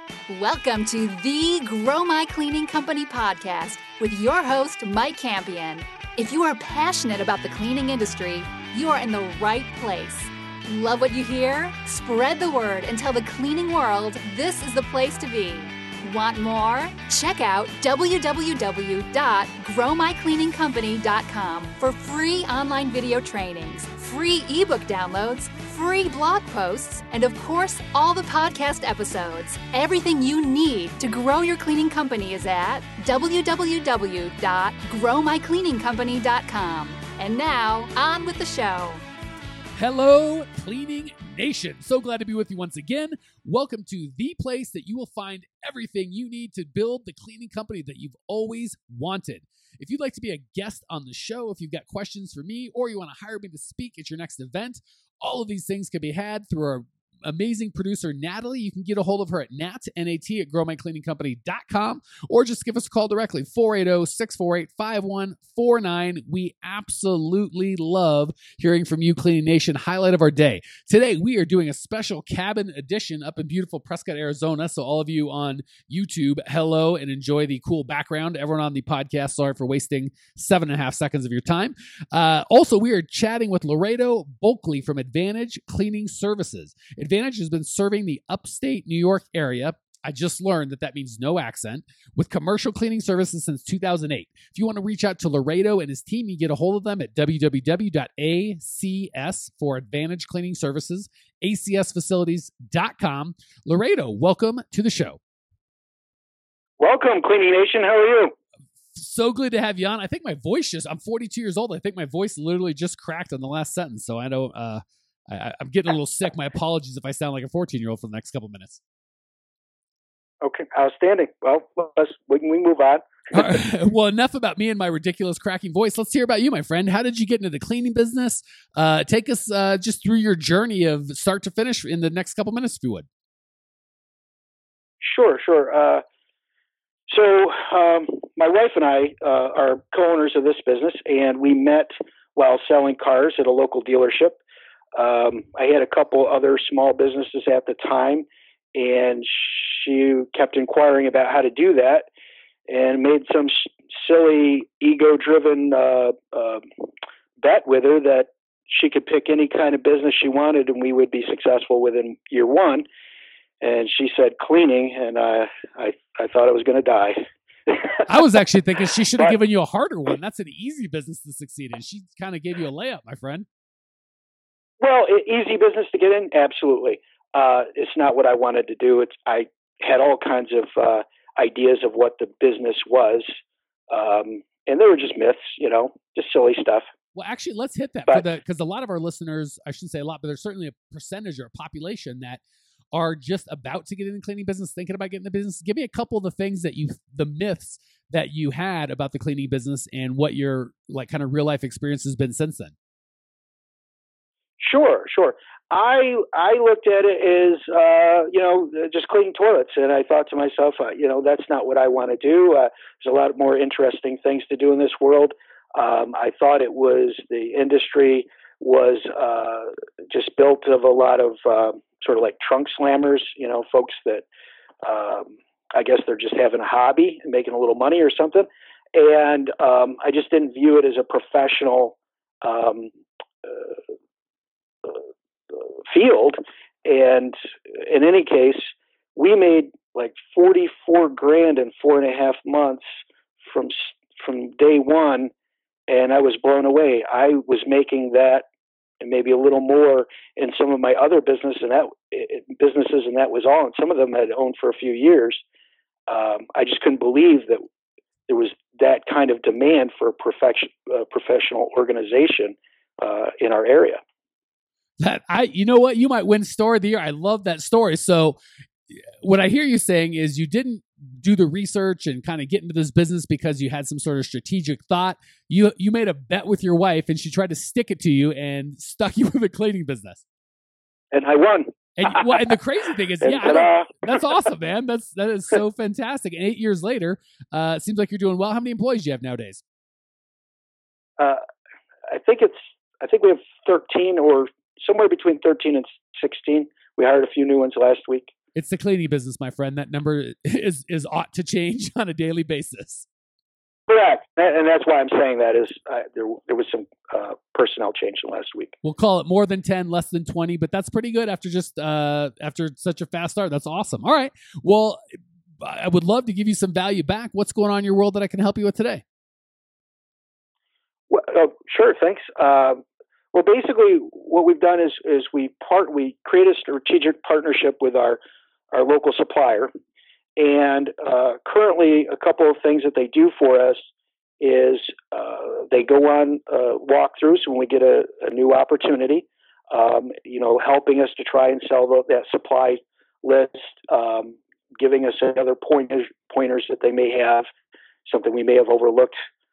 Welcome to the Grow My Cleaning Company podcast with your host, Mike Campion. If you are passionate about the cleaning industry, you are in the right place. Love what you hear? Spread the word and tell the cleaning world this is the place to be. Want more? Check out www.growmycleaningcompany.com for free online video trainings, free ebook downloads, free blog posts, and of course, all the podcast episodes. Everything you need to grow your cleaning company is at www.growmycleaningcompany.com. And now, on with the show. Hello, Cleaning Nation. So glad to be with you once again. Welcome to the place that you will find everything you need to build the cleaning company that you've always wanted. If you'd like to be a guest on the show, if you've got questions for me, or you want to hire me to speak at your next event, all of these things can be had through our amazing producer, Natalie. You can get a hold of her at N-A-T, at growmycleaningcompany.com, or just give us a call directly, 480-648-5149. We absolutely love hearing from you, Cleaning Nation. Highlight of our day. Today, we are doing a special cabin edition up in beautiful Prescott, Arizona. So all of you on YouTube, hello, and enjoy the cool background. Everyone on the podcast, sorry for wasting 7.5 seconds of your time. Also, we are chatting with Laredo Bulkley from Advantage Cleaning Services. Advantage has been serving the upstate New York area. I just learned that means no accent, with commercial cleaning services since 2008. If you want to reach out to Laredo and his team, you get a hold of them at www.acs for Advantage Cleaning Services, acsfacilities.com. Laredo, welcome to the show. Welcome, Cleaning Nation. How are you? So good to have you on. I think my voice I'm 42 years old. I think my voice literally just cracked on the last sentence. So I don't, I'm getting a little sick. My apologies if I sound like a 14-year-old for the next couple minutes. Okay, outstanding. Well, we move on. Right. Well, enough about me and my ridiculous cracking voice. Let's hear about you, my friend. How did you get into the cleaning business? Take us just through your journey of start to finish in the next couple minutes, if you would. Sure. So my wife and I are co-owners of this business, and we met while selling cars at a local dealership. I had a couple other small businesses at the time, and she kept inquiring about how to do that and made some silly ego-driven bet with her that she could pick any kind of business she wanted and we would be successful within year one. And she said cleaning, and I thought I was going to die. I was actually thinking she should have given you a harder one. That's an easy business to succeed in. She kind of gave you a layup, my friend. Well, easy business to get in? Absolutely. It's not what I wanted to do. I had all kinds of ideas of what the business was, and they were just myths, just silly stuff. Well, actually, let's hit that because a lot of our listeners, I shouldn't say a lot, but there's certainly a percentage or a population that are just about to get in the cleaning business, thinking about getting in the business. Give me a couple of the things the myths that you had about the cleaning business and what your kind of real life experience has been since then. Sure. I looked at it as, just cleaning toilets. And I thought to myself, that's not what I want to do. There's a lot more interesting things to do in this world. I thought the industry was just built of a lot of sort of like trunk slammers, folks that I guess they're just having a hobby and making a little money or something. And I just didn't view it as a professional field. And in any case, we made like $44,000 in 4.5 months from day one, and I was blown away. I was making that and maybe a little more in some of my other businesses, and that was all. And some of them I'd owned for a few years. I just couldn't believe that there was that kind of demand for a professional organization in our area. You know what? You might win Story of the Year. I love that story. So what I hear you saying is you didn't do the research and kind of get into this business because you had some sort of strategic thought. You made a bet with your wife, and she tried to stick it to you and stuck you with a cleaning business. And I won. And the crazy thing is, that's awesome, man. That is so fantastic. And 8 years later, it seems like you're doing well. How many employees do you have nowadays? I think we have 13 or somewhere between 13 and 16. We hired a few new ones last week. It's the cleaning business, my friend. That number is ought to change on a daily basis. Correct, and that's why I'm saying that is there was some personnel change in last week. We'll call it more than 10, less than 20, but that's pretty good after after such a fast start. That's awesome. All right. Well, I would love to give you some value back. What's going on in your world that I can help you with today? Well, sure, thanks. Well, basically, what we've done is we create a strategic partnership with our local supplier. And currently, a couple of things that they do for us is they go on walkthroughs when we get a new opportunity, helping us to try and sell that supply list, giving us other pointers that they may have, something we may have overlooked.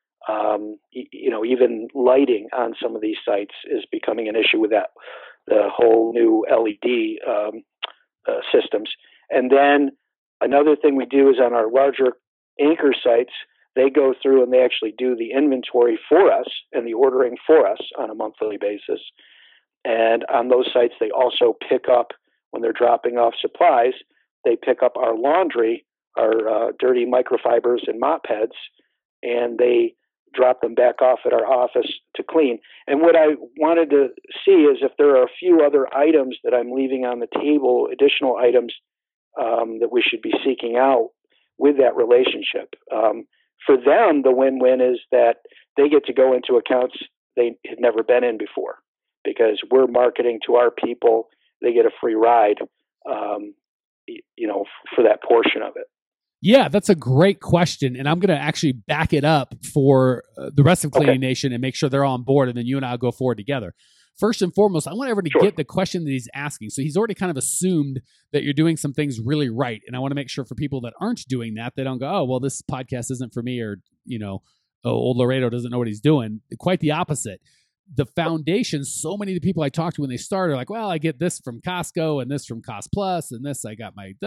Even lighting on some of these sites is becoming an issue with that, the whole new LED systems. And then another thing we do is on our larger anchor sites, they go through and they actually do the inventory for us and the ordering for us on a monthly basis. And on those sites, they also pick up, when they're dropping off supplies, they pick up our laundry, our dirty microfibers and mop heads, and they drop them back off at our office to clean. And what I wanted to see is if there are a few other items that I'm leaving on the table, additional items that we should be seeking out with that relationship. For them, the win-win is that they get to go into accounts they had never been in before because we're marketing to our people. They get a free ride, for that portion of it. Yeah, that's a great question. And I'm going to actually back it up for the rest of Cleaning Nation and make sure they're on board. And then you and I will go forward together. First and foremost, I want everyone to get the question that he's asking. So he's already kind of assumed that you're doing some things really right. And I want to make sure for people that aren't doing that, they don't go, oh, well, this podcast isn't for me, or, old Laredo doesn't know what he's doing. Quite the opposite. The foundation, so many of the people I talked to when they started are like, well, I get this from Costco and this from Cost Plus and this, I got my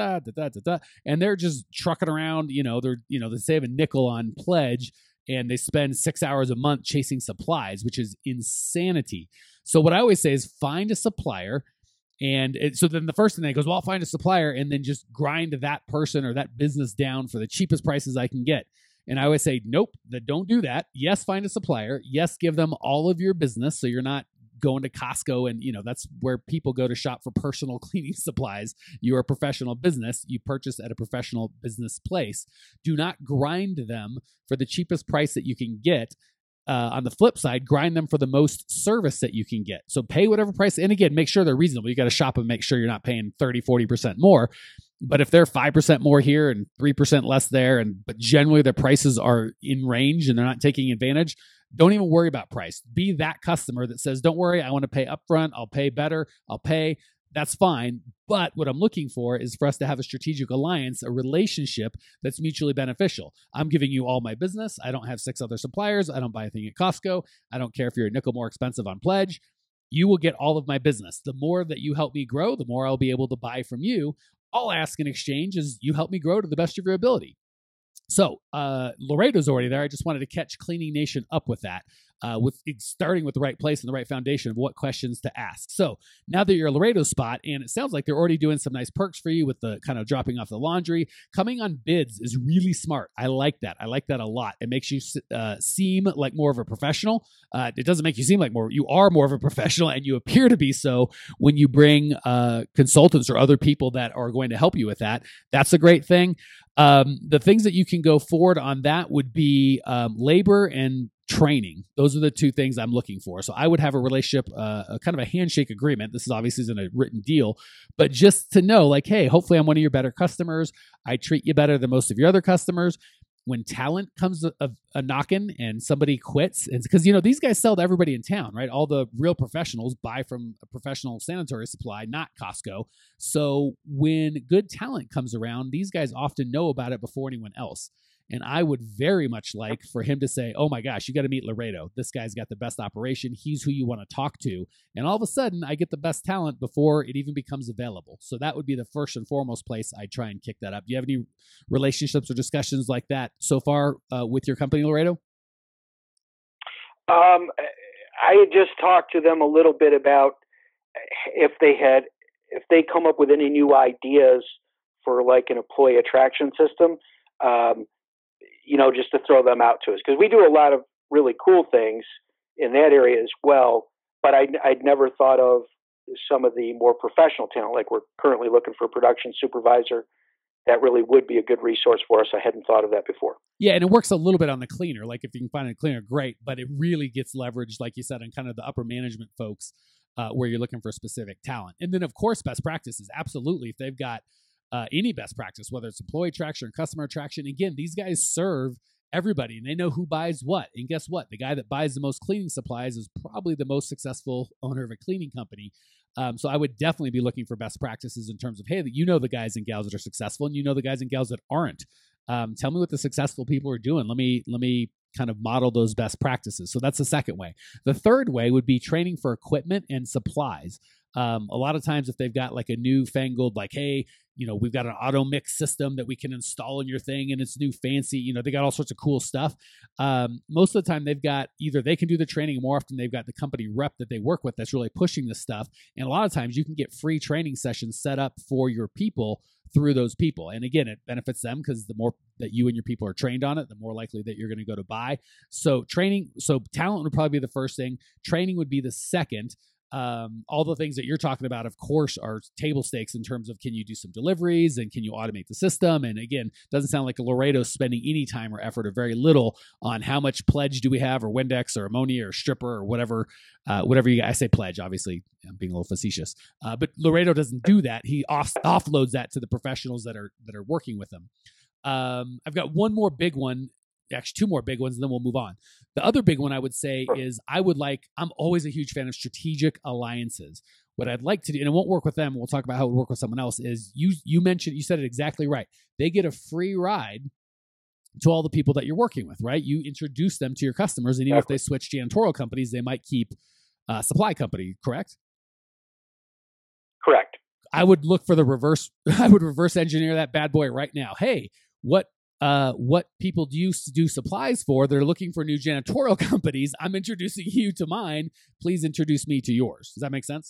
and they're just trucking around, they save a nickel on Pledge and they spend 6 hours a month chasing supplies, which is insanity. So what I always say is find a supplier. And so then the first thing they goes, well, I'll find a supplier and then just grind that person or that business down for the cheapest prices I can get. And I always say, nope, don't do that. Yes, find a supplier. Yes, give them all of your business so you're not going to Costco and, that's where people go to shop for personal cleaning supplies. You're a professional business. You purchase at a professional business place. Do not grind them for the cheapest price that you can get. On the flip side, grind them for the most service that you can get. So pay whatever price. And again, make sure they're reasonable. You got to shop and make sure you're not paying 30, 40% more. But if they're 5% more here and 3% less there, but generally their prices are in range and they're not taking advantage, don't even worry about price. Be that customer that says, don't worry, I want to pay upfront. I'll pay better. I'll pay. That's fine. But what I'm looking for is for us to have a strategic alliance, a relationship that's mutually beneficial. I'm giving you all my business. I don't have 6 other suppliers. I don't buy a thing at Costco. I don't care if you're a nickel more expensive on Pledge. You will get all of my business. The more that you help me grow, the more I'll be able to buy from you. All I ask in exchange is you help me grow to the best of your ability. So Laredo's already there. I just wanted to catch Cleaning Nation up with that, with starting with the right place and the right foundation of what questions to ask. So now that you're a Laredo spot, and it sounds like they're already doing some nice perks for you with the kind of dropping off the laundry, coming on bids is really smart. I like that. I like that a lot. It makes you seem like more of a professional. It doesn't make you seem like you are more of a professional, and you appear to be so when you bring consultants or other people that are going to help you with that. That's a great thing. The things that you can go forward on that would be labor and training. Those are the two things I'm looking for. So I would have a relationship, a kind of a handshake agreement. This is obviously isn't a written deal, but just to know, like, hey, hopefully I'm one of your better customers. I treat you better than most of your other customers. When talent comes a knocking and somebody quits, and because these guys sell to everybody in town, right? All the real professionals buy from a professional sanitary supply, not Costco. So when good talent comes around, these guys often know about it before anyone else. And I would very much like for him to say, oh my gosh, you got to meet Laredo. This guy's got the best operation. He's who you want to talk to. And all of a sudden, I get the best talent before it even becomes available. So that would be the first and foremost place I'd try and kick that up. Do you have any relationships or discussions like that so far with your company, Laredo? I had just talked to them a little bit about if they come up with any new ideas for like an employee attraction system, just to throw them out to us. Because we do a lot of really cool things in that area as well. But I'd never thought of some of the more professional talent. Like we're currently looking for a production supervisor. That really would be a good resource for us. I hadn't thought of that before. Yeah, and it works a little bit on the cleaner. Like if you can find a cleaner, great. But it really gets leveraged, like you said, on kind of the upper management folks where you're looking for specific talent. And then, of course, best practices. Absolutely. If they've got any best practice, whether it's employee attraction or customer attraction, again, these guys serve everybody and they know who buys what. And guess what? The guy that buys the most cleaning supplies is probably the most successful owner of a cleaning company. So I would definitely be looking for best practices in terms of, hey, the guys and gals that are successful and the guys and gals that aren't. Tell me what the successful people are doing. Let me kind of model those best practices. So that's the second way. The third way would be training for equipment and supplies. A lot of times if they've got like a newfangled, like, hey, we've got an auto mix system that we can install in your thing and it's new fancy, they got all sorts of cool stuff. Most of the time they've got either they can do the training, more often they've got the company rep that they work with that's really pushing this stuff. And a lot of times you can get free training sessions set up for your people through those people. And again, it benefits them because the more that you and your people are trained on it, the more likely that you're going to go to buy. So talent would probably be the first thing. Training would be the second. All the things that you're talking about, of course, are table stakes in terms of can you do some deliveries and can you automate the system? And again, doesn't sound like Laredo's spending any time or effort or very little on how much pledge do we have or Windex or ammonia or stripper or whatever I say pledge, obviously I'm being a little facetious, but Laredo doesn't do that. He offloads that to the professionals that are working with them. I've got one more big one. Actually, two more big ones, and then we'll move on. The other big one I would say is I'm always a huge fan of strategic alliances. What I'd like to do, and it won't work with them, we'll talk about how it would work with someone else, is you said it exactly right. They get a free ride to all the people that you're working with, right? You introduce them to your customers, and even if they switch janitorial companies, they might keep supply company, correct? Correct. I would look for the reverse. I would reverse engineer that bad boy right now. Hey, what people do you do supplies for? They're looking for new janitorial companies. I'm introducing you to mine. Please introduce me to yours. Does that make sense?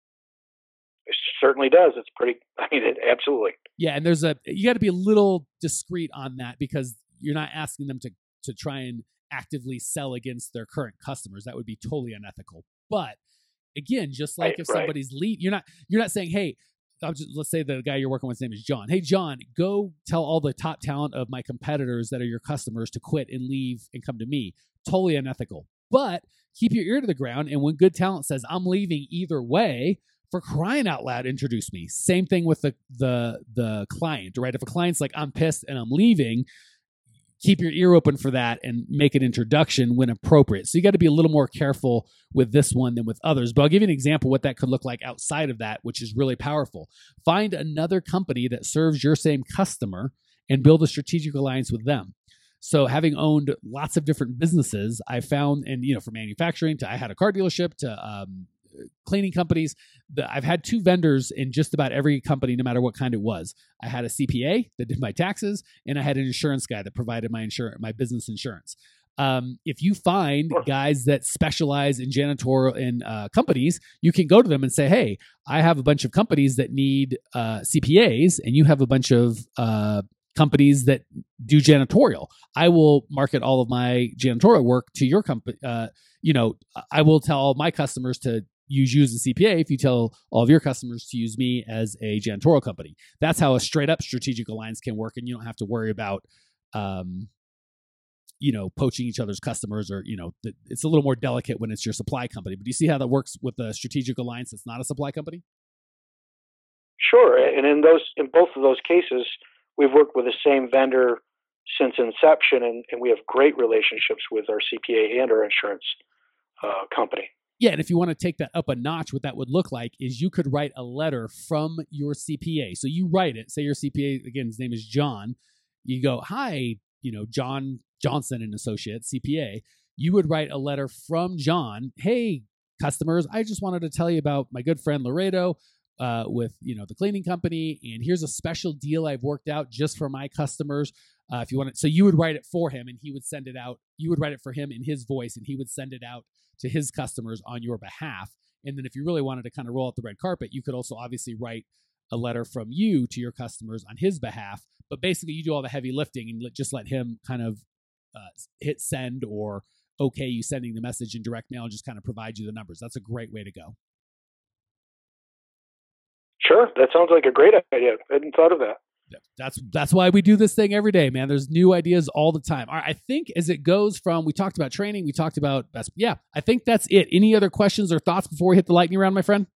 It certainly does. It's absolutely. Yeah. And you got to be a little discreet on that because you're not asking them to try and actively sell against their current customers. That would be totally unethical. But again, just like if somebody's you're not saying, hey, let's say the guy you're working with, his name is John. Hey, John, go tell all the top talent of my competitors that are your customers to quit and leave and come to me. Totally unethical. But keep your ear to the ground. And when good talent says, I'm leaving either way, for crying out loud, introduce me. Same thing with the client, right? If a client's like, I'm pissed and I'm leaving, keep your ear open for that and make an introduction when appropriate. So you got to be a little more careful with this one than with others. But I'll give you an example what that could look like outside of that, which is really powerful. Find another company that serves your same customer and build a strategic alliance with them. So having owned lots of different businesses, I found, and from manufacturing to I had a car dealership to cleaning companies, I've had two vendors in just about every company, no matter what kind it was. I had a CPA that did my taxes, and I had an insurance guy that provided my business insurance. If you find guys that specialize in janitorial in companies, you can go to them and say, hey, I have a bunch of companies that need CPAs, and you have a bunch of companies that do janitorial. I will market all of my janitorial work to your company. I will tell all my customers to use you as a CPA if you tell all of your customers to use me as a janitorial company. That's how a straight up strategic alliance can work. And you don't have to worry about, poaching each other's customers or, it's a little more delicate when it's your supply company. But do you see how that works with a strategic alliance that's not a supply company? Sure. And in both of those cases, we've worked with the same vendor since inception, and we have great relationships with our CPA and our insurance company. Yeah, and if you want to take that up a notch, what that would look like is you could write a letter from your CPA. So you write it. Say your CPA, again, his name is John. You go, hi, John Johnson and Associates, CPA. You would write a letter from John. Hey, customers, I just wanted to tell you about my good friend Laredo with the cleaning company, and here's a special deal I've worked out just for my customers. If you want it, so you would write it for him, and he would send it out. You would write it for him in his voice, and he would send it out to his customers on your behalf. And then if you really wanted to kind of roll out the red carpet, you could also obviously write a letter from you to your customers on his behalf. But basically, you do all the heavy lifting and just let him kind of hit send or okay you sending the message in direct mail and just kind of provide you the numbers. That's a great way to go. Sure. That sounds like a great idea. I hadn't thought of that. That's why we do this thing every day, man. There's new ideas all the time. All right, I think as it goes from, we talked about training, we talked about best. Yeah, I think that's it. Any other questions or thoughts before we hit the lightning round, my friend?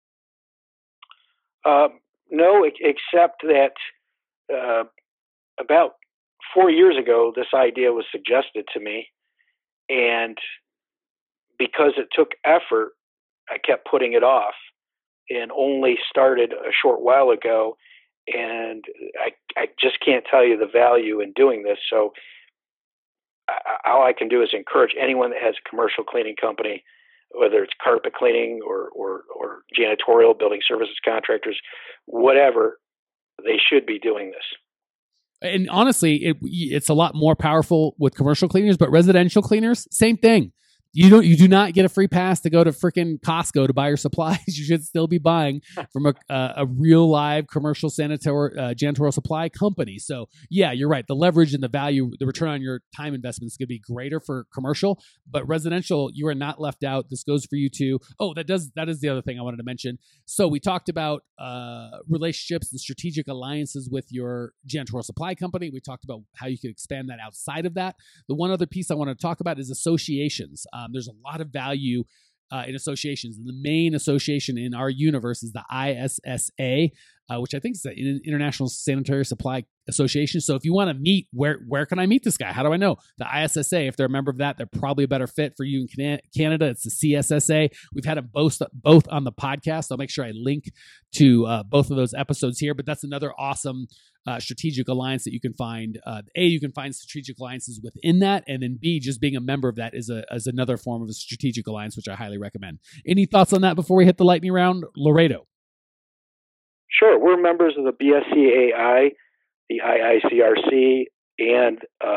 No, except that about 4 years ago, this idea was suggested to me. And because it took effort, I kept putting it off and only started a short while ago. And I just can't tell you the value in doing this. So all I can do is encourage anyone that has a commercial cleaning company, whether it's carpet cleaning or janitorial, building services contractors, whatever, they should be doing this. And honestly, it's a lot more powerful with commercial cleaners, but residential cleaners, same thing. You do not get a free pass to go to freaking Costco to buy your supplies. You should still be buying from a real live commercial janitorial supply company. So yeah, you're right. The leverage and the value, the return on your time investment is going to be greater for commercial, but residential, you are not left out. This goes for you too. Oh, that is the other thing I wanted to mention. So we talked about relationships and strategic alliances with your janitorial supply company. We talked about how you could expand that outside of that. The one other piece I want to talk about is associations. There's a lot of value in associations. And the main association in our universe is the ISSA, which I think is the International Sanitary Supply Association. So if you want to meet, where can I meet this guy? How do I know? The ISSA, if they're a member of that, they're probably a better fit for you in Canada. It's the CSSA. We've had them both on the podcast. I'll make sure I link to both of those episodes here, but that's another awesome strategic alliance that you can find. You can find strategic alliances within that, and then B, just being a member of that is another form of a strategic alliance, which I highly recommend. Any thoughts on that before we hit the lightning round, Laredo? Sure. We're members of the BSCAI, the IICRC, and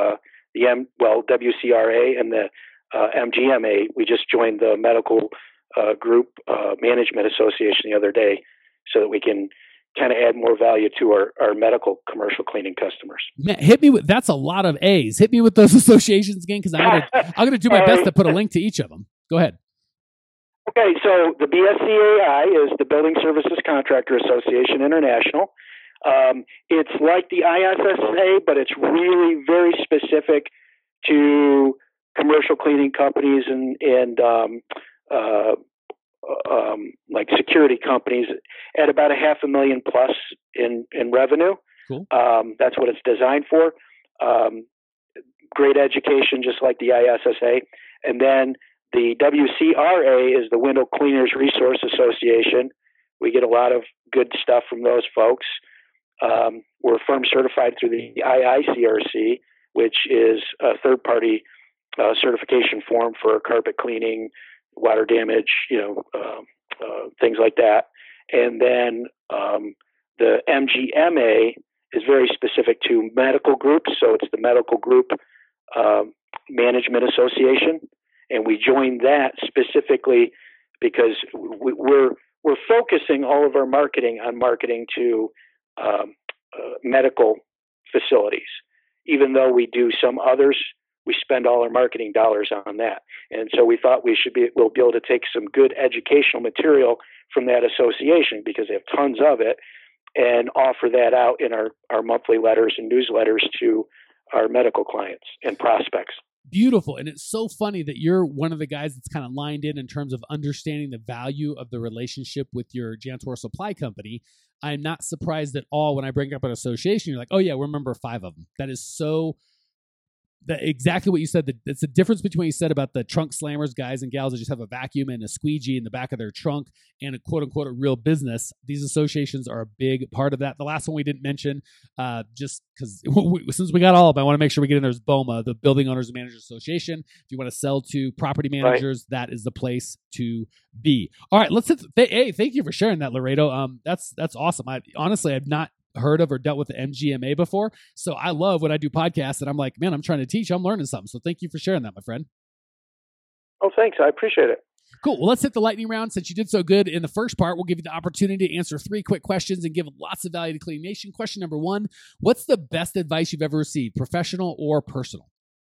WCRA and the MGMA. We just joined the Medical Group Management Association the other day so that we can kind of add more value to our medical commercial cleaning customers. Man, hit me with, that's a lot of A's. Hit me with those associations again, because I'm gonna do my best to put a link to each of them. Go ahead. Okay, so the BSCAI is the Building Services Contractor Association International. It's like the ISSA, but it's really very specific to commercial cleaning companies and like security companies at about $500,000 plus in revenue. Cool. That's what it's designed for. Great education, just like the ISSA. And then the WCRA is the Window Cleaners Resource Association. We get a lot of good stuff from those folks. We're firm certified through the IICRC, which is a third-party certification form for carpet cleaning, water damage, things like that. And then the MGMA is very specific to medical groups, so it's the Medical Group Management Association, and we joined that specifically because we're focusing all of our marketing on marketing to medical facilities. Even though we do some others, we spend all our marketing dollars on that. And so we thought we'll be able to take some good educational material from that association, because they have tons of it, and offer that out in our monthly letters and newsletters to our medical clients and prospects. Beautiful. And it's so funny that you're one of the guys that's kind of lined in terms of understanding the value of the relationship with your janitorial supply company. I'm not surprised at all when I bring up an association. You're like, oh yeah, we're a member of 5 of them. That is so... exactly what you said. It's the difference between what you said about the trunk slammers, guys and gals that just have a vacuum and a squeegee in the back of their trunk and a quote unquote a real business. These associations are a big part of that. The last one we didn't mention, just because since we got all of them, I want to make sure we get in there, is BOMA, the Building Owners and Managers Association. If you want to sell to property managers, right, that is the place to be. All right, let's hit. Hey, thank you for sharing that, Laredo. That's awesome. Honestly, I've not heard of or dealt with the MGMA before. So I love when I do podcasts and I'm like, man, I'm trying to teach, I'm learning something. So thank you for sharing that, my friend. Oh, thanks. I appreciate it. Cool. Well, let's hit the lightning round. Since you did so good in the first part, we'll give you the opportunity to answer 3 quick questions and give lots of value to Cleaning Nation. Question number 1, what's the best advice you've ever received, professional or personal?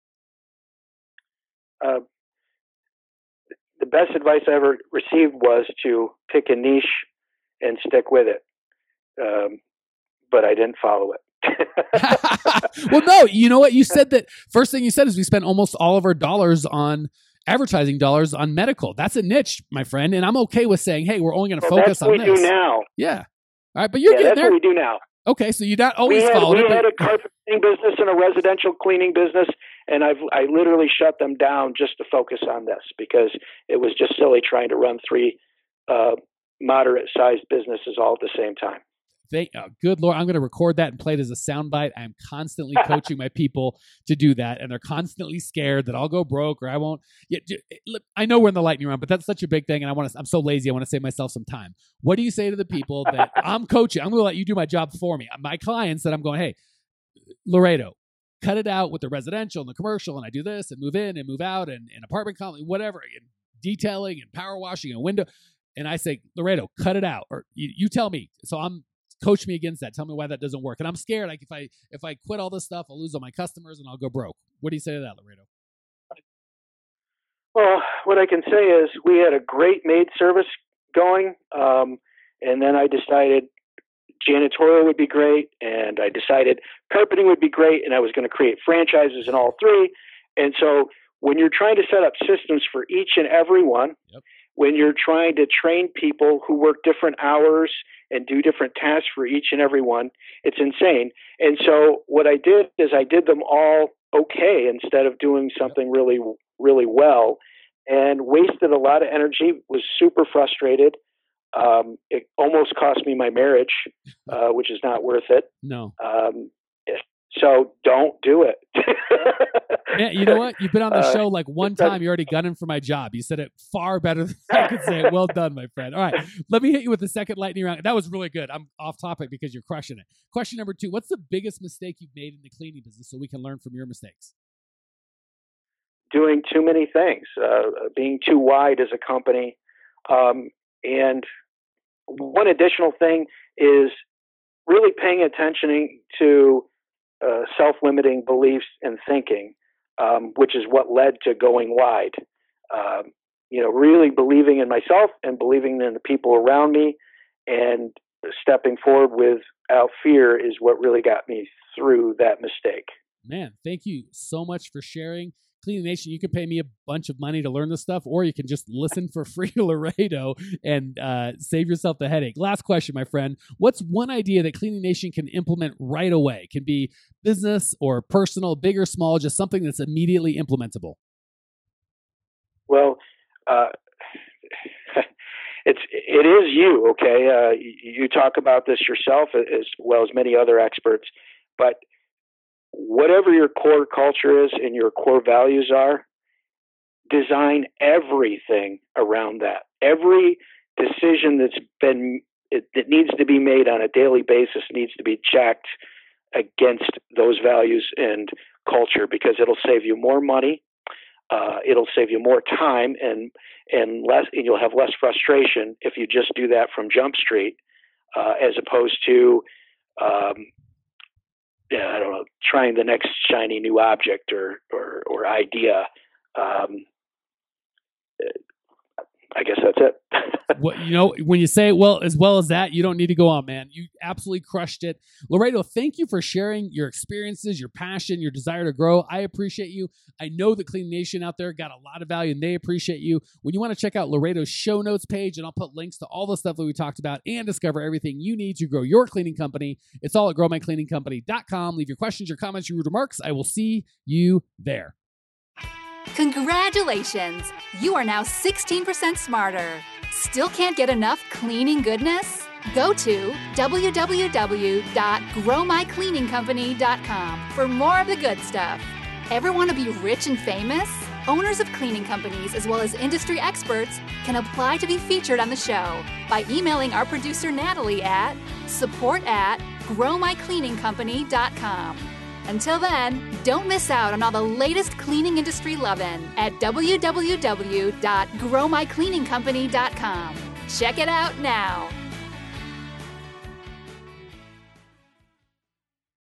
The best advice I ever received was to pick a niche and stick with it. But I didn't follow it. Well, no, you know what? You said that first thing you said is we spent almost all of our dollars on advertising dollars on medical. That's a niche, my friend. And I'm okay with saying, hey, we're only going to focus on this. That's what we do now. Yeah. All right. But you're getting that's there. what we do now. Okay. So you not always followed it. We had a carpet cleaning business and a residential cleaning business. And I literally shut them down just to focus on this because it was just silly trying to run 3 moderate-sized businesses all at the same time. Good Lord, I'm going to record that and play it as a soundbite. I'm constantly coaching my people to do that, and they're constantly scared that I'll go broke or I won't. I know we're in the lightning round, but that's such a big thing, and I'm so lazy. I want to save myself some time. What do you say to the people that I'm coaching? I'm going to let you do my job for me. My clients that I'm going, hey, Laredo, cut it out with the residential and the commercial, and I do this and move in and move out and apartment company, whatever, and detailing and power washing and window. And I say, Laredo, cut it out, or you tell me. So coach me against that. Tell me why that doesn't work. And I'm scared. Like if I quit all this stuff, I'll lose all my customers and I'll go broke. What do you say to that, Laredo? Well, what I can say is we had a great maid service going. And then I decided janitorial would be great. And I decided carpeting would be great. And I was going to create franchises in all 3. And so when you're trying to set up systems for each and every one, yep. When you're trying to train people who work different hours and do different tasks for each and every one, it's insane. And so what I did is I did them all okay instead of doing something really, really well, and wasted a lot of energy, was super frustrated. It almost cost me my marriage, which is not worth it. No. So don't do it. Man, you know what? You've been on the show like one time. You're already gunning for my job. You said it far better than I could say it. Well done, my friend. All right. Let me hit you with the second lightning round. That was really good. I'm off topic because you're crushing it. Question number 2. What's the biggest mistake you've made in the cleaning business so we can learn from your mistakes? Doing too many things, being too wide as a company. And one additional thing is really paying attention to self-limiting beliefs and thinking, which is what led to going wide. Really believing in myself and believing in the people around me and stepping forward without fear is what really got me through that mistake. Man, thank you so much for sharing. Cleaning Nation, you can pay me a bunch of money to learn this stuff, or you can just listen for free to Laredo and save yourself the headache. Last question, my friend. What's one idea that Cleaning Nation can implement right away? It can be business or personal, big or small, just something that's immediately implementable. Well, it is you, okay? You talk about this yourself as well as many other experts, but whatever your core culture is and your core values are, design everything around that. Every decision that needs to be made on a daily basis needs to be checked against those values and culture, because it'll save you more money, it'll save you more time, and you'll have less frustration if you just do that from Jump Street, as opposed to I don't know, trying the next shiny new object or idea. I guess that's it. When you say it as well as that, you don't need to go on, man. You absolutely crushed it. Laredo, thank you for sharing your experiences, your passion, your desire to grow. I appreciate you. I know the Cleaning Nation out there got a lot of value and they appreciate you. When you want to check out Laredo's show notes page, and I'll put links to all the stuff that we talked about and discover everything you need to grow your cleaning company, it's all at growmycleaningcompany.com. Leave your questions, your comments, your remarks. I will see you there. Congratulations! You are now 16% smarter. Still can't get enough cleaning goodness? Go to www.growmycleaningcompany.com for more of the good stuff. Ever want to be rich and famous? Owners of cleaning companies as well as industry experts can apply to be featured on the show by emailing our producer Natalie at support@growmycleaningcompany.com. Until then, don't miss out on all the latest cleaning industry lovin' at www.growmycleaningcompany.com. Check it out now.